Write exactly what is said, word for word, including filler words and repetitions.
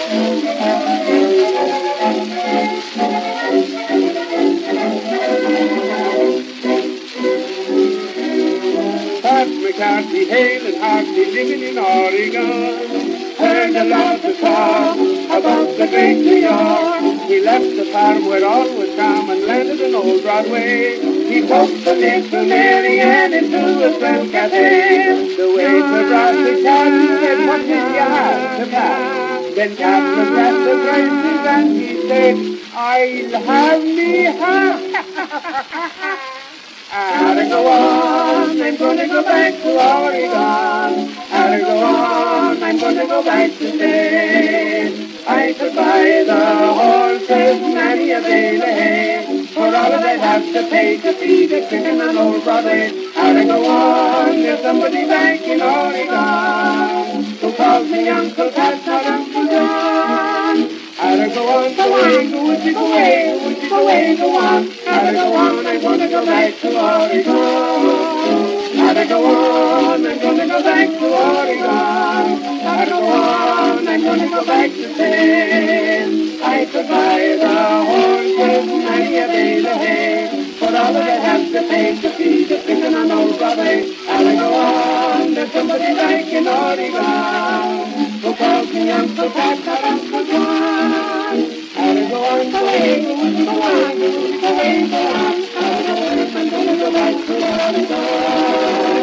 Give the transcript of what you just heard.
Pat McCarthy, hale and hearty, living in Oregon, heard a lot to talk about the great New York. He left the farm where all was calm and landed on old Broadway. He took the little Mary Ann into a swell cafe. The waiter brought the cat and said, "What did you have to pass?" Then Pat looked at the prices and he said, "I'll have me half." I'll go on, I'm gonna go back to Oregon. I'll go on, I'm gonna go back to stay. I could buy the horses many a bale of hay for all that I'd have to pay to feed a chicken and old Broadway. I'll go on, there's somebody back in Oregon who calls me Uncle Pat, not Uncle John. I'll go on, go away, go would you go away, would you go away, go on. I'll go on, I'm gonna go back to Oregon. I'll go on, I'm gonna go back to Oregon. I'll go on, I'm gonna go back to Spain. I could buy the horses, many a bale of hay, for all that I have to pay to feed the chicken on old Broadway. I'll go on, there's somebody back in Oregon who calls me Uncle Pat, not Uncle John. I'll go on, go away, go on, go on, go away, go on. I'll go on, I'm gonna go back to Oregon.